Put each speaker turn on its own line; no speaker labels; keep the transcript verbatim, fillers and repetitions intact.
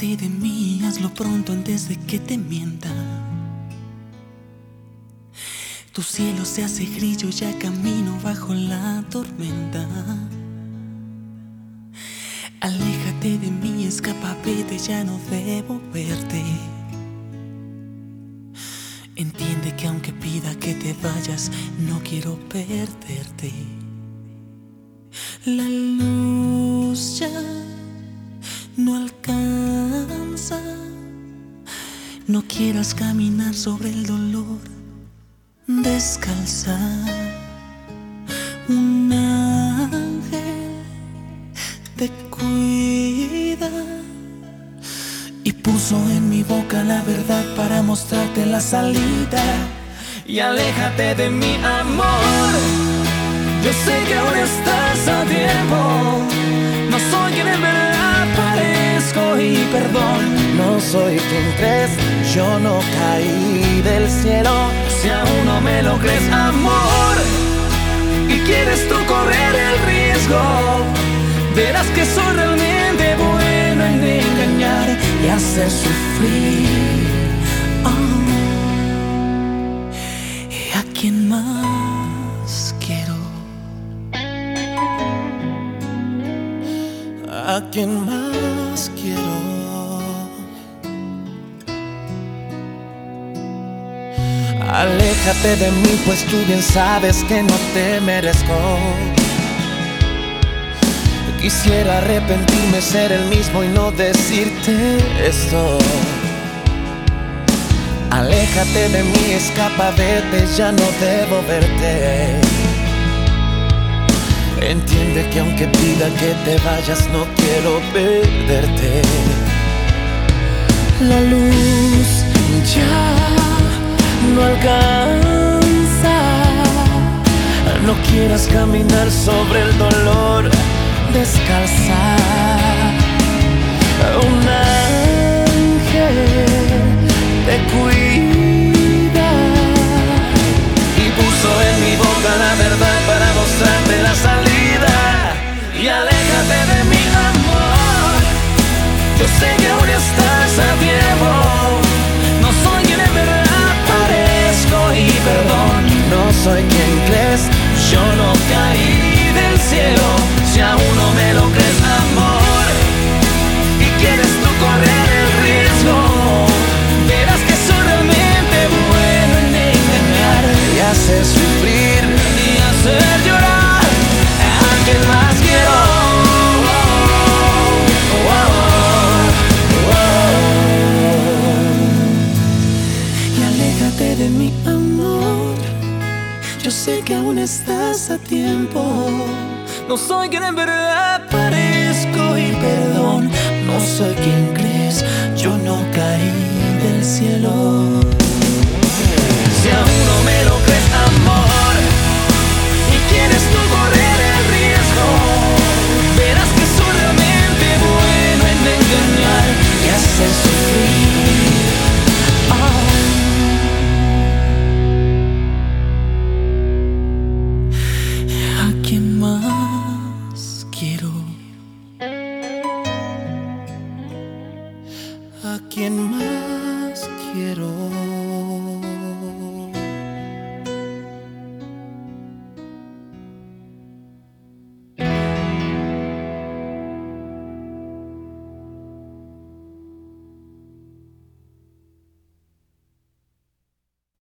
Aléjate de mí, hazlo pronto antes de que te mienta. Tu cielo se hace grillo, ya camino bajo la tormenta. Aléjate de mí, escapa, vete, ya no debo verte. Entiende que aunque pida que te vayas, no quiero perderte. La luz ya no alcanza. No quieras caminar sobre el dolor descalza. Un ángel te cuida y puso en mi boca la verdad para mostrarte la salida. Y aléjate de mi amor, yo sé que aún estás a tiempo. No soy quien en verdad parezco y perdón.
No soy quien crees, yo no caí del cielo.
Si aún no me lo crees, amor, y quieres tú correr el riesgo, verás que soy realmente bueno en engañar y hacer sufrir. Oh. ¿Y a quién más quiero?
¿A quién más quiero? Aléjate de mí, pues tú bien sabes que no te merezco. Quisiera arrepentirme, ser el mismo y no decirte esto. Aléjate de mí, escapa, vete, ya no debo verte. Entiende que aunque pida que te vayas, no quiero perderte.
La luz ya no alcanza.
No quieras caminar sobre el dolor descalza. Un ángel te cuida
y puso en mi boca la verdad para mostrarte la salida. Y aléjate de mi amor, yo sé que aún estás a tiempo. No soy quien en verdad parezco y perdón.
No soy quien crees,
yo no caí del cielo. Si aún no me lo crees, amor, y quieres tú correr el riesgo, verás que soy realmente bueno en engañar
y hacer sufrir
y hacer llorar. ¿A quién más quiero? Oh, oh, oh. Y aléjate de mi amor, yo sé que aún estás a tiempo. No soy quien en verdad parezco y perdón. No soy quien crees, yo no caí del cielo. Si aún no me lo crees, amor, y quieres tú correr el riesgo, verás que soy realmente bueno en engañar y hacer sufrir. Oh. ¿A quién más quiero?
¿A quién más quiero?